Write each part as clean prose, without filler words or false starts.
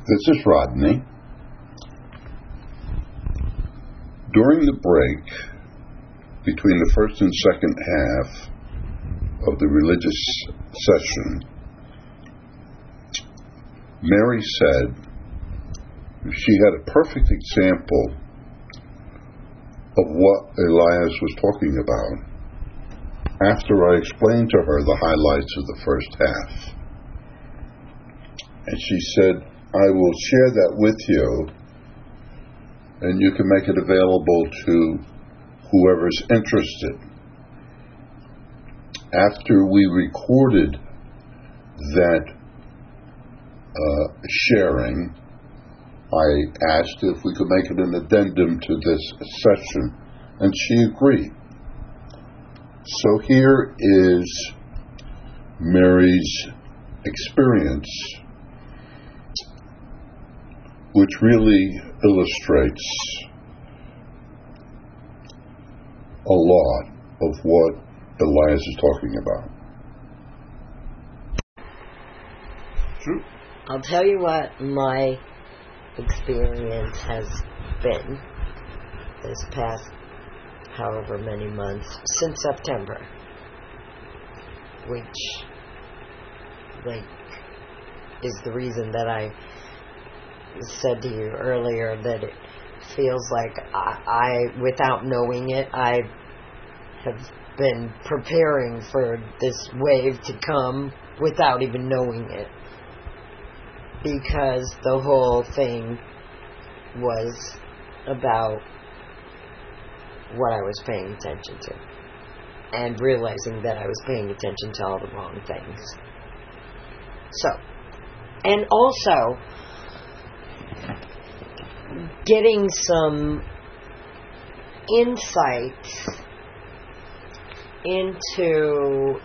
This is Rodney. During the break between the first and second half of the religious session, Mary said she had a perfect example of what Elias was talking about after I explained to her the highlights of the first half. And she said, I will share that with you, and you can make it available to whoever's interested. After we recorded that sharing, I asked if we could make it an addendum to this session, and she agreed. So here is Mary's experience, which really illustrates a lot of what Elias is talking about. True. I'll tell you what my experience has been this past however many months, since September, which is the reason that I said to you earlier that it feels like I without knowing it, I have been preparing for this wave to come without even knowing it, because the whole thing was about what I was paying attention to and realizing that I was paying attention to all the wrong things. So, and also getting some insight into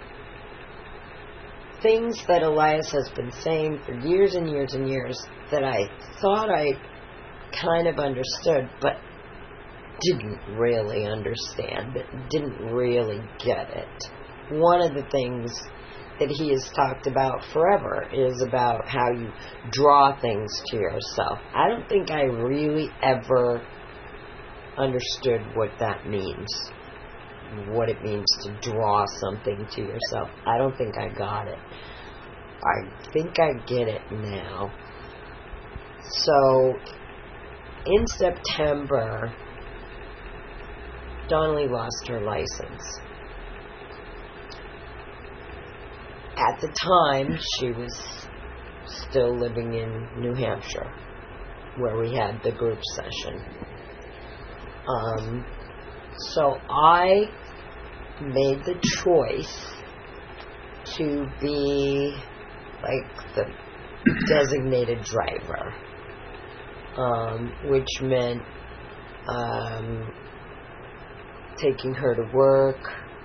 things that Elias has been saying for years and years and years that I thought I kind of understood, but didn't really understand it, didn't really get it. One of the things that he has talked about forever is about how you draw things to yourself. I don't think I really ever understood what that means, what it means to draw something to yourself. I don't think I got it. I think I get it now. So, in September, Donnelly lost her license. At the time, she was still living in New Hampshire, where we had the group session. So I made the choice to be like the designated driver, which meant taking her to work,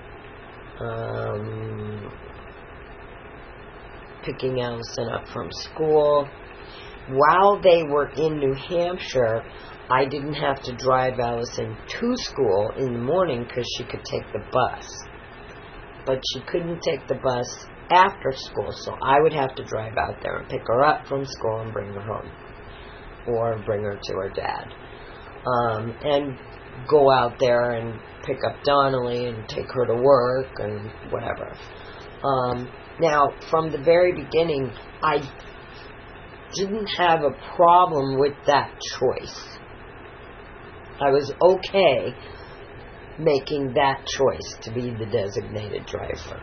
picking Allison up from school. While they were in New Hampshire, I didn't have to drive Allison to school in the morning because she could take the bus. But she couldn't take the bus after school, so I would have to drive out there and pick her up from school and bring her home. Or bring her to her dad. And go out there and pick up Donnelly and take her to work and whatever. Now, from the very beginning, I didn't have a problem with that choice. I was okay making that choice to be the designated driver.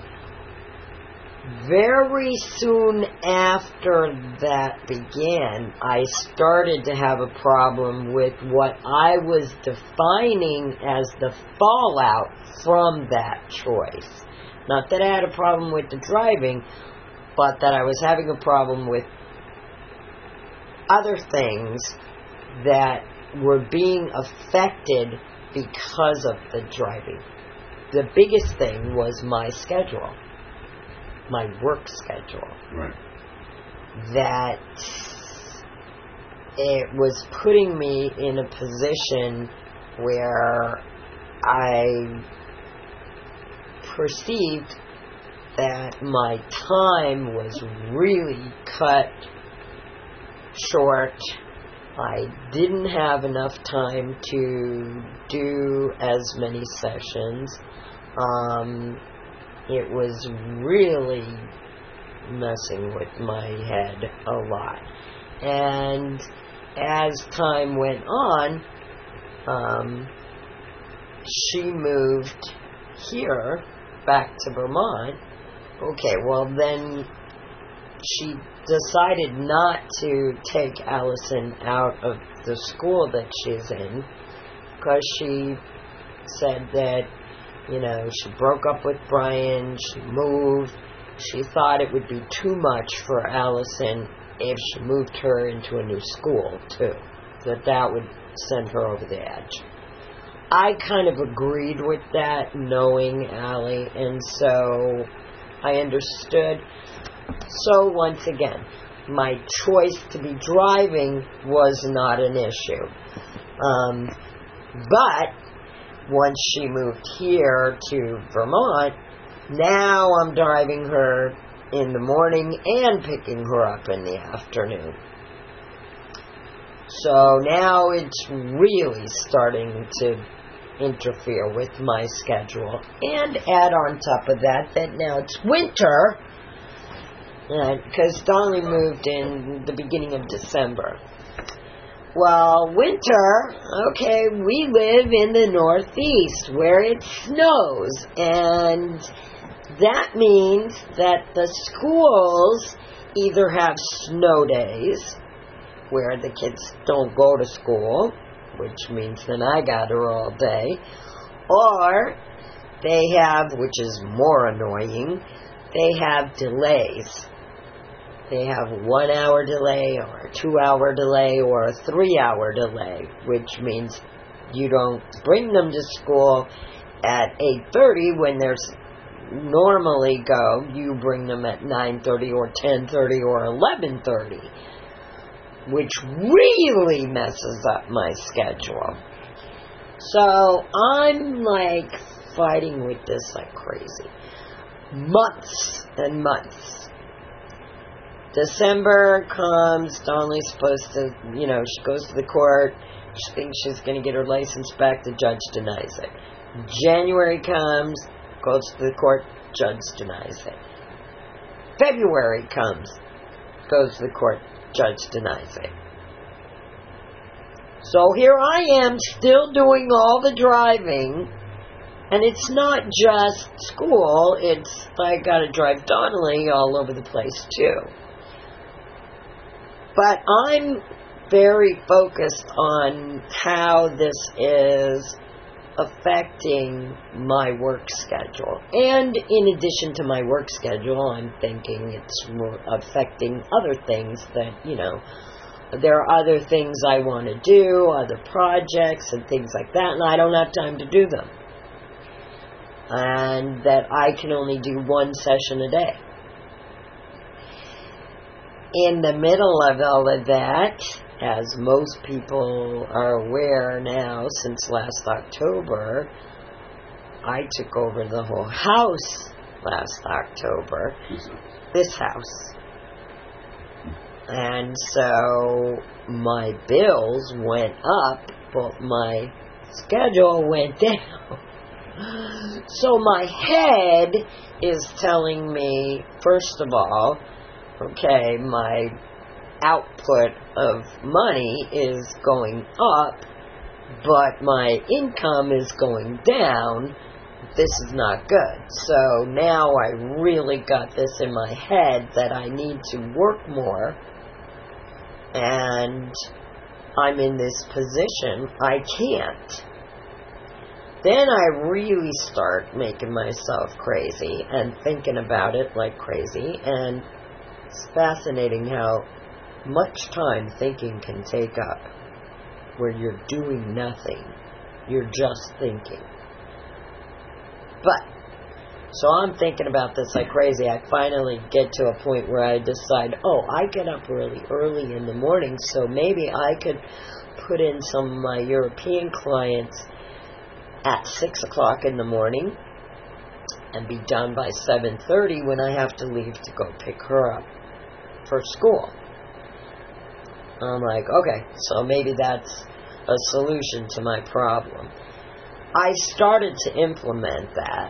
Very soon after that began, I started to have a problem with what I was defining as the fallout from that choice. Not that I had a problem with the driving, but that I was having a problem with other things that were being affected because of the driving. The biggest thing was my schedule. My work schedule. Right. That it was putting me in a position where I perceived that my time was really cut short. I didn't have enough time to do as many sessions. It was really messing with my head a lot. And as time went on, she moved here, back to Vermont. Okay, well then she decided not to take Allison out of the school that she's in, because she said that, she broke up with Brian, she moved. She thought it would be too much for Allison if she moved her into a new school, too. That would send her over the edge. I kind of agreed with that, knowing Allie, and so I understood. So once again, my choice to be driving was not an issue. But once she moved here to Vermont, now I'm driving her in the morning and picking her up in the afternoon. So now it's really starting to interfere with my schedule. And add on top of that now it's winter, because Dolly moved in the beginning of December. Well, winter, okay, we live in the Northeast where it snows, and that means that the schools either have snow days where the kids don't go to school, which means then I got her all day, or they have, which is more annoying, they have delays. They have a 1 hour delay or a 2 hour delay or a 3 hour delay, which means you don't bring them to school at 8:30 when there's normally go. You bring them at 9:30 or 10:30 or 11:30, which really messes up my schedule. So I'm like fighting with this like crazy. Months and months. December comes, Donnelly's supposed to, she goes to the court, she thinks she's going to get her license back, the judge denies it. January comes, goes to the court, judge denies it. February comes, goes to the court, judge denies it. So here I am still doing all the driving, and it's not just school, it's I got to drive Donnelly all over the place too. But I'm very focused on how this is affecting my work schedule. And in addition to my work schedule, I'm thinking it's affecting other things that, there are other things I want to do, other projects and things like that, and I don't have time to do them. And that I can only do one session a day. In the middle of all of that, as most people are aware now, since last October, I took over the whole house last October. This house. And so my bills went up, but my schedule went down. So my head is telling me, first of all, okay, my output of money is going up, but my income is going down. This is not good. So now I really got this in my head that I need to work more, and I'm in this position. I can't. Then I really start making myself crazy and thinking about it like crazy, and it's fascinating how much time thinking can take up where you're doing nothing. You're just thinking. But, so I'm thinking about this like crazy. I finally get to a point where I decide, I get up really early in the morning, so maybe I could put in some of my European clients at 6 o'clock in the morning and be done by 7:30 when I have to leave to go pick her up for school. I'm like, okay, so maybe that's a solution to my problem. I started to implement that,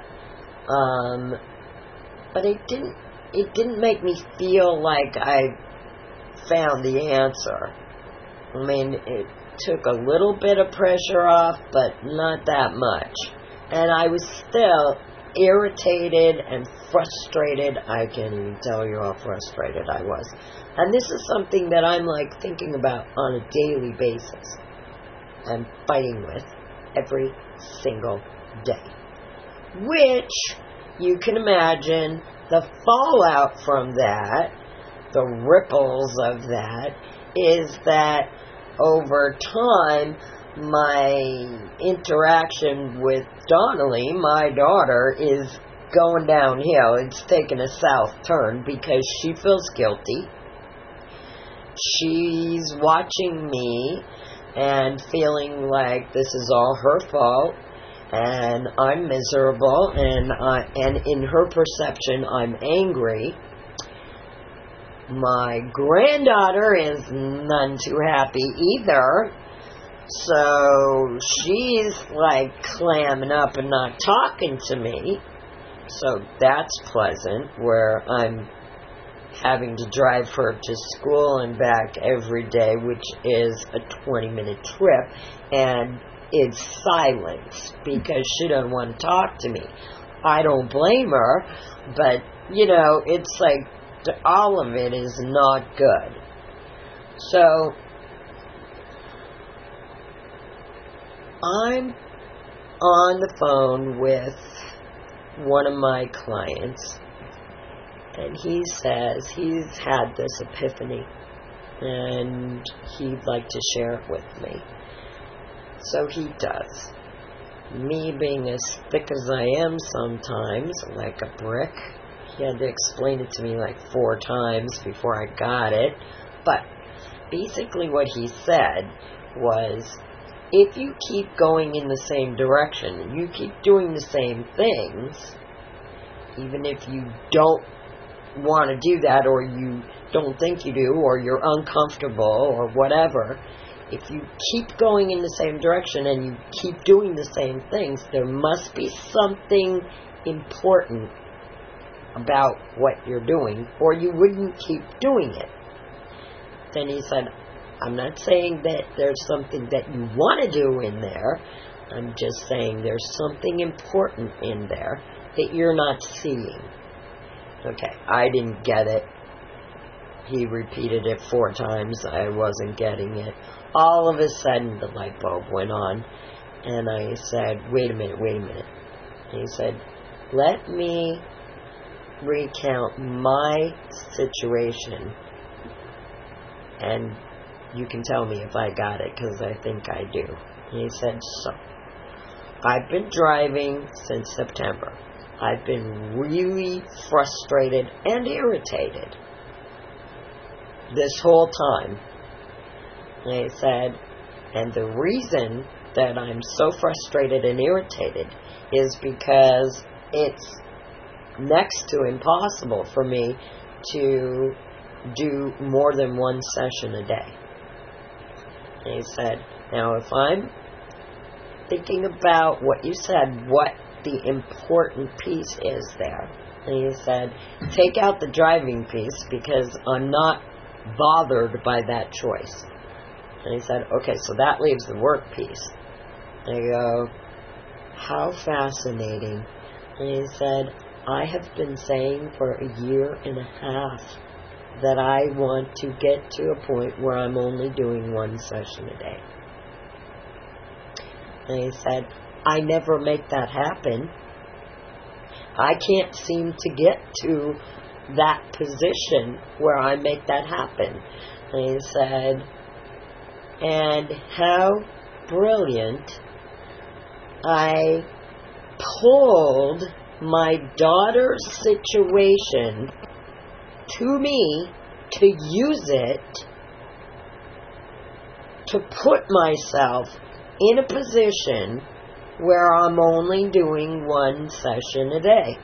but it didn't make me feel like I found the answer. I mean, it took a little bit of pressure off, but not that much. And I was still irritated and frustrated. I can't even tell you how frustrated I was. And this is something that I'm like thinking about on a daily basis and fighting with every single day. Which, you can imagine, the fallout from that, the ripples of that, is that over time, my interaction with Donnelly, my daughter, is going downhill. It's taken a south turn because she feels guilty. She's watching me and feeling like this is all her fault, and I'm miserable, and in her perception, I'm angry. My granddaughter is none too happy either, so she's like clamming up and not talking to me. So that's pleasant, where I'm having to drive her to school and back every day, which is a 20-minute trip, and it's silence because she doesn't want to talk to me. I don't blame her, but, it's like all of it is not good. So I'm on the phone with one of my clients, and he says he's had this epiphany and he'd like to share it with me. So he does. Me being as thick as I am sometimes, like a brick, he had to explain it to me like 4 times before I got it. But basically what he said was, if you keep going in the same direction and you keep doing the same things, even if you don't want to do that, or you don't think you do, or you're uncomfortable or whatever, if you keep going in the same direction and you keep doing the same things, there must be something important about what you're doing, or you wouldn't keep doing it. Then he said, I'm not saying that there's something that you want to do in there. I'm just saying there's something important in there that you're not seeing. Okay, I didn't get it. He repeated it 4 times. I wasn't getting it. All of a sudden, the light bulb went on, and I said, wait a minute. And he said, let me recount my situation, and you can tell me if I got it, because I think I do. And he said, so, I've been driving since September. I've been really frustrated and irritated this whole time. And he said, and the reason that I'm so frustrated and irritated is because it's next to impossible for me to do more than 1 session a day. And he said, now if I'm thinking about what you said, what the important piece is there. And he said, take out the driving piece because I'm not bothered by that choice. And he said, okay, so that leaves the work piece. And I go, how fascinating. And he said, I have been saying for 1.5 years that I want to get to a point where I'm only doing 1 session a day. And he said, I never make that happen. I can't seem to get to that position where I make that happen. And he said, and how brilliant. I pulled my daughter's situation to me to use it to put myself in a position where I'm only doing 1 session a day.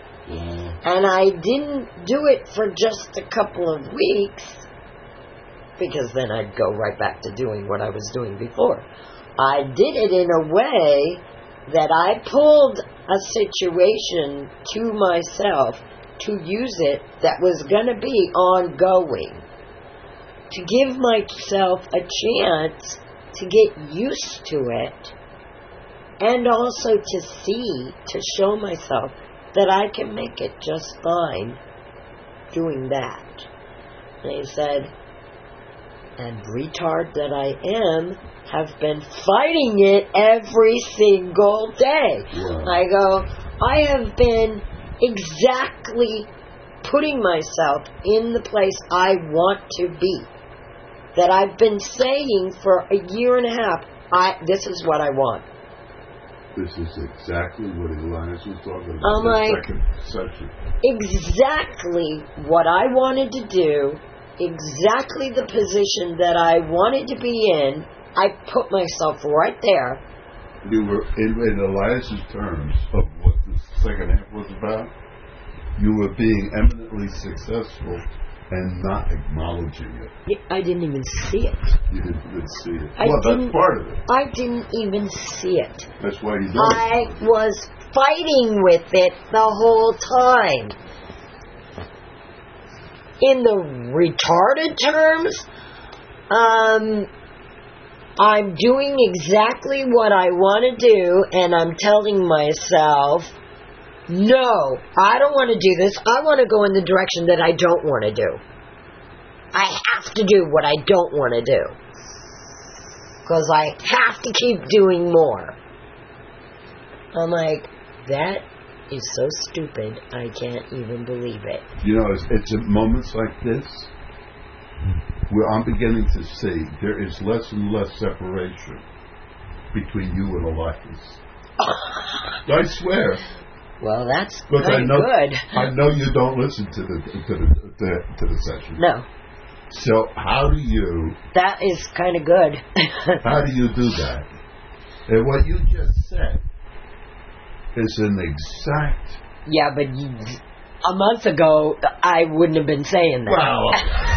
And I didn't do it for just a couple of weeks. because then I'd go right back to doing what I was doing before. I did it in a way that I pulled a situation to myself to use it that was going to be ongoing. To give myself a chance to get used to it, and also to show myself that I can make it just fine doing that. And he said, and retard that I am, have been fighting it every single day. Wow. I go, I have been exactly putting myself in the place I want to be. That I've been saying for a year and a half, this is what I want. This is exactly what Elias was talking about. I'm like, second session. Exactly what I wanted to do, exactly the position that I wanted to be in. I put myself right there. You were, in Elias's terms of what the second half was about, you were being eminently successful and not acknowledging it. I didn't even see it. You didn't even see it. That's part of it. I didn't even see it. That's why you don't. I was fighting with it the whole time. In the retarded terms, I'm doing exactly what I want to do, and I'm telling myself, no, I don't want to do this. I want to go in the direction that I don't want to do. I have to do what I don't want to do. Because I have to keep doing more. I'm like, that is so stupid, I can't even believe it. You know, it's at moments like this where I'm beginning to see there is less and less separation between you and Elias. I swear. Well, that's good. I know you don't listen to the session. No. So how do you? That is kind of good. How do you do that? And what you just said is an exact. Yeah, but a month ago I wouldn't have been saying that. Well,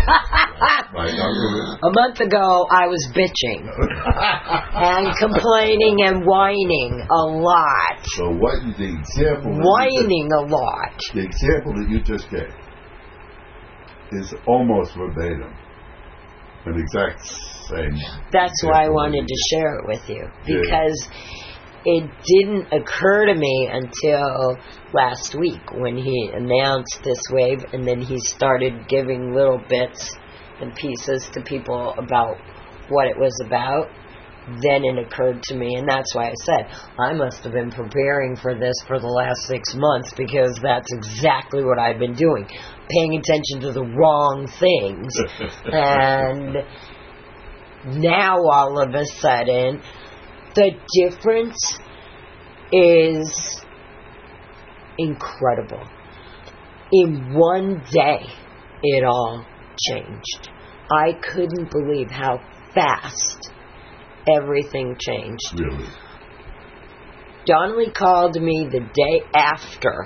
a month ago I was bitching and complaining and whining a lot. So the example? Whining a lot. The example that you just gave is almost verbatim, an exact same. That's why I wanted to share it with you, because it didn't occur to me until last week when he announced this wave, and then he started giving little bits and pieces to people about what it was about. Then it occurred to me, and that's why I said I must have been preparing for this for the last 6 months, because that's exactly what I've been doing, paying attention to the wrong things. And now all of a sudden the difference is incredible. In one day it all changed. I couldn't believe how fast everything changed. Really? Donnelly called me the day after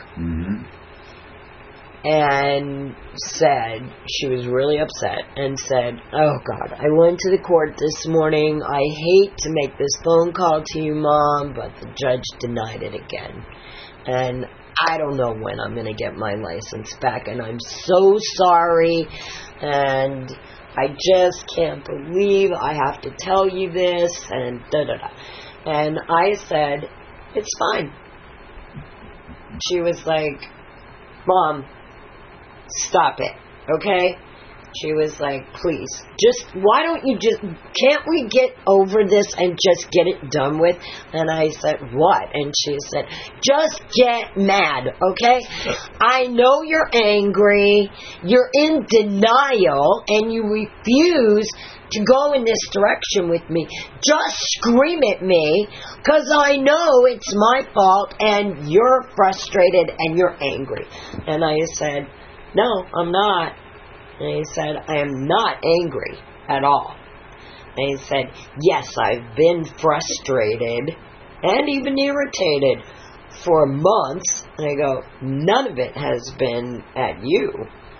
and said she was really upset and said, oh God, I went to the court this morning. I hate to make this phone call to you, Mom, but the judge denied it again. And I don't know when I'm going to get my license back, and I'm so sorry, and I just can't believe I have to tell you this, and da-da-da. And I said, it's fine. She was like, Mom, stop it, okay? She was like, please, can't we get over this and just get it done with? And I said, what? And she said, just get mad, okay? I know you're angry, you're in denial, and you refuse to go in this direction with me. Just scream at me, because I know it's my fault, and you're frustrated, and you're angry. And I said, no, I'm not. And he said, I am not angry at all. And he said, yes, I've been frustrated and even irritated for months. And I go, none of it has been at you.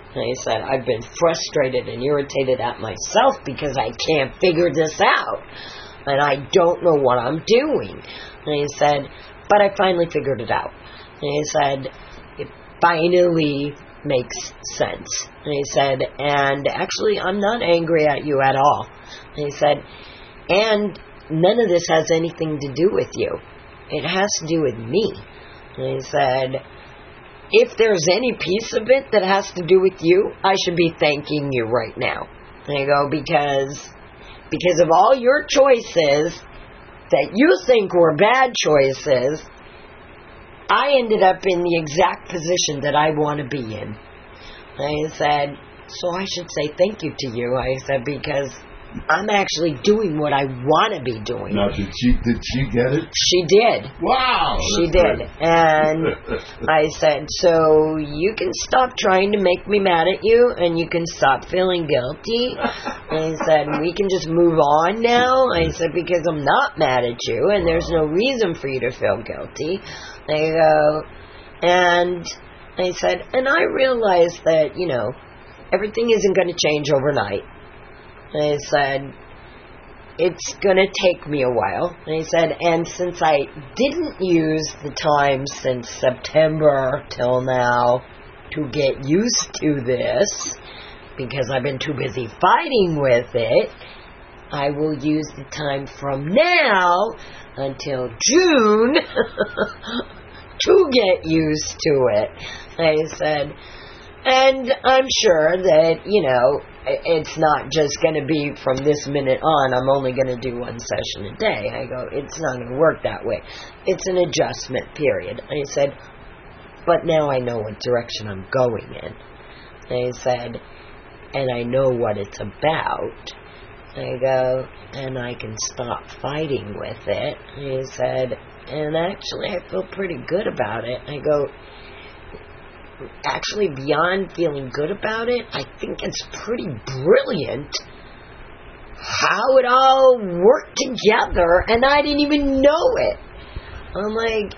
And I said, I've been frustrated and irritated at myself because I can't figure this out. And I don't know what I'm doing. And he said, but I finally figured it out. And he said, it finally makes sense. And he said, and actually, I'm not angry at you at all. And he said, and none of this has anything to do with you. It has to do with me. And he said, if there's any piece of it that has to do with you, I should be thanking you right now. And I go, because of all your choices that you think were bad choices, I ended up in the exact position that I want to be in. I said, so I should say thank you to you. I said, because I'm actually doing what I want to be doing. Now, did she get it? She did. Wow! She did. And I said, so you can stop trying to make me mad at you, and you can stop feeling guilty. And I said, we can just move on now. I said, because I'm not mad at you, and there's no reason for you to feel guilty. I go, and I said, and I realized that, everything isn't going to change overnight. And I said, it's going to take me a while. And I said, and since I didn't use the time since September till now to get used to this, because I've been too busy fighting with it, I will use the time from now until June to get used to it. I said, and I'm sure that, it's not just going to be from this minute on, I'm only going to do one session a day. I go, it's not going to work that way. It's an adjustment period. I said, but now I know what direction I'm going in. I said, and I know what it's about. I go, and I can stop fighting with it. He said, and actually I feel pretty good about it. I go, actually beyond feeling good about it, I think it's pretty brilliant how it all worked together and I didn't even know it. I'm like,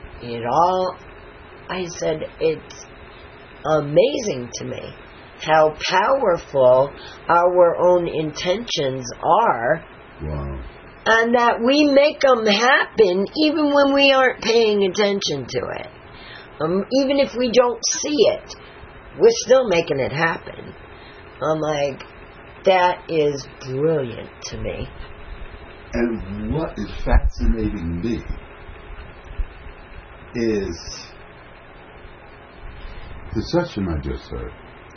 I said, it's amazing to me how powerful our own intentions are. Wow. And that we make them happen even when we aren't paying attention to it. Even if we don't see it, we're still making it happen. I'm like, that is brilliant to me. And what is fascinating me is the session I just heard.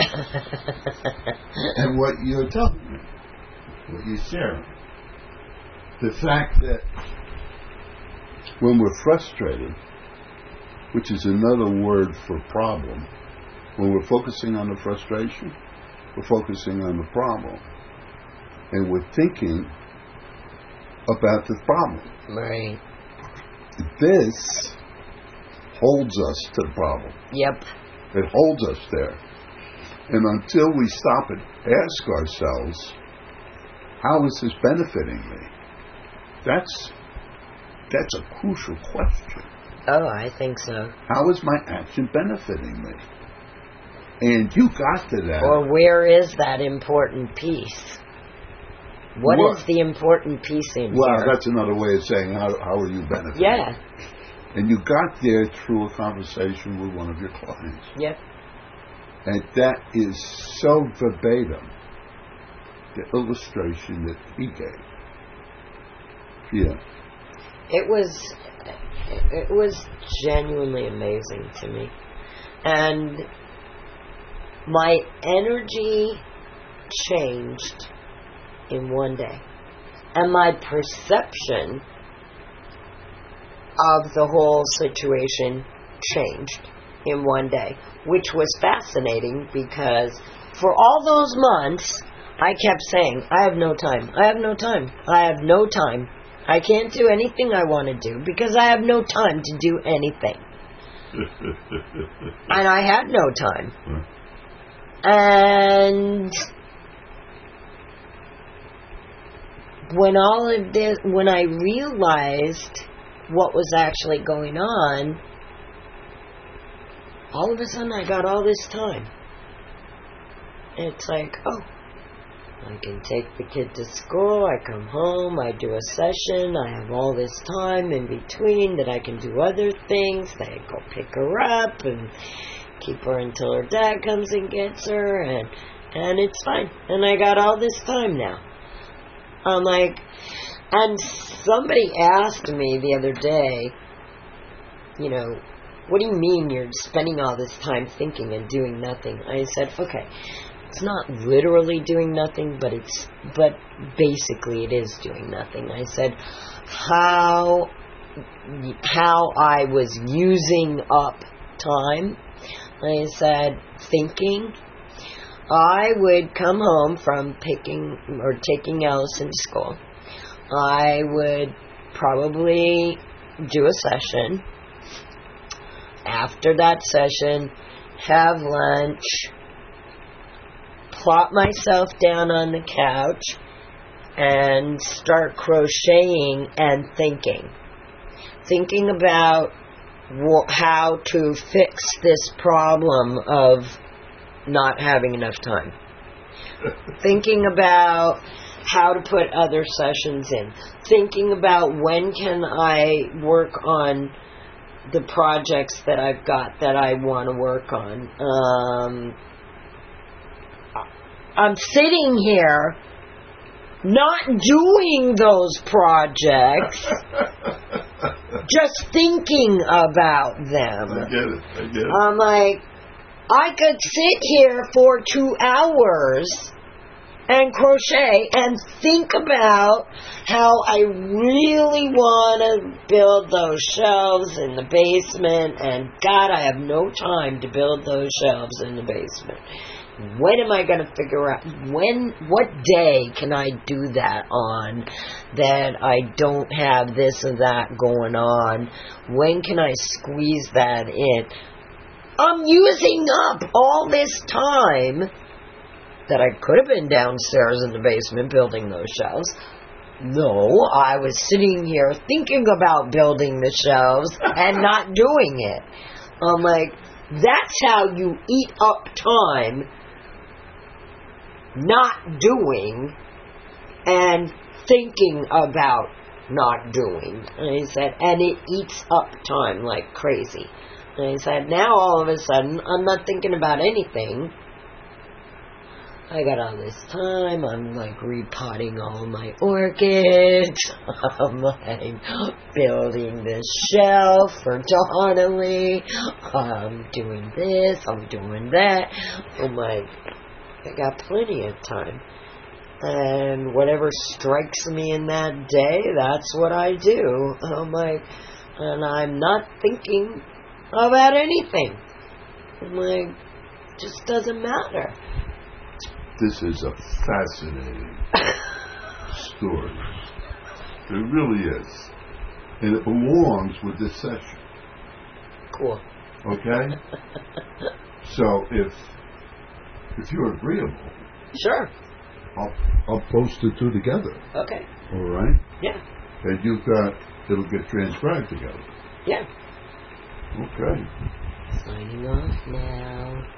And what you're telling me, what you're sharing. The fact that when we're frustrated, which is another word for problem, when we're focusing on the frustration, we're focusing on the problem. And we're thinking about the problem. Right. This holds us to the problem. Yep. It holds us there. And until we stop and ask ourselves, how is this benefiting me? That's a crucial question. Oh, I think so. How is my action benefiting me? And you got to that. Or where is that important piece? What is the important piece in here? Well, that's another way of saying how are you benefiting? Yeah. And you got there through a conversation with one of your clients. Yep. And that is so verbatim, the illustration that he gave. Yeah. It was genuinely amazing to me. And my energy changed in one day. And my perception of the whole situation changed in one day, which was fascinating because for all those months, I kept saying, I have no time. I have no time. I have no time. I can't do anything I want to do because I have no time to do anything. And I had no time. And when I realized what was actually going on, all of a sudden I got all this time. it's like, oh, I can take the kid to school, I come home, I do a session, I have all this time in between that I can do other things, that I go pick her up and keep her until her dad comes and gets her, and it's fine. And I got all this time now. I'm like, and somebody asked me the other day, you know, what do you mean you're spending all this time thinking and doing nothing? I said, okay, it's not literally doing nothing, but basically it is doing nothing. I said, how I was using up time. I said, thinking. I would come home from picking or taking Allison to school. I would probably do a session. After that session, have lunch, plop myself down on the couch, and start crocheting and thinking. Thinking about how to fix this problem of not having enough time. Thinking about how to put other sessions in. Thinking about when can I work on the projects that I've got that I want to work on. I'm sitting here not doing those projects, just thinking about them. I get it. I'm like, I could sit here for 2 hours and crochet and think about how I really want to build those shelves in the basement, and God, I have no time to build those shelves in the basement. When am I going to figure out, what day can I do that on, that I don't have this or that going on? When can I squeeze that in? I'm using up all this time that I could have been downstairs in the basement building those shelves. No, I was sitting here thinking about building the shelves and not doing it. I'm like, that's how you eat up time, not doing and thinking about not doing. And he said, and it eats up time like crazy. And he said, now all of a sudden, I'm not thinking about anything. I got all this time. I'm like repotting all my orchids. I'm like building this shelf for Donnelly. I'm doing this. I'm doing that. I'm like, I got plenty of time. And whatever strikes me in that day, that's what I do. I'm like, and I'm not thinking about anything. I'm like, just doesn't matter. This is a fascinating story. It really is. And it belongs with this session. Cool. Okay? So if you're agreeable, sure, I'll post the two together. Okay. All right? Yeah. And it'll get transcribed together. Yeah. Okay. Signing off now.